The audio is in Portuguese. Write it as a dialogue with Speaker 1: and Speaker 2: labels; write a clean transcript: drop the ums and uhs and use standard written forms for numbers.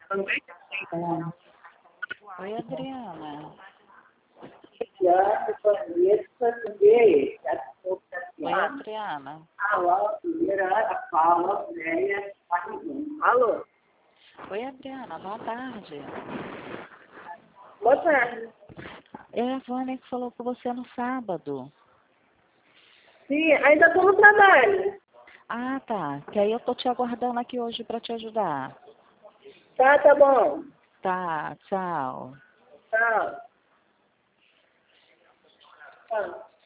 Speaker 1: Oi, Adriana. Oi, Adriana.
Speaker 2: Alô?
Speaker 1: Oi, Adriana. Boa tarde.
Speaker 2: Boa tarde.
Speaker 1: É a Vânia que falou com você no sábado.
Speaker 2: Sim, ainda estou no trabalho.
Speaker 1: Ah, tá. Que aí eu tô te aguardando aqui hoje para te ajudar.
Speaker 2: Tá bom.
Speaker 1: Tá, tchau.
Speaker 2: Tchau. Tchau.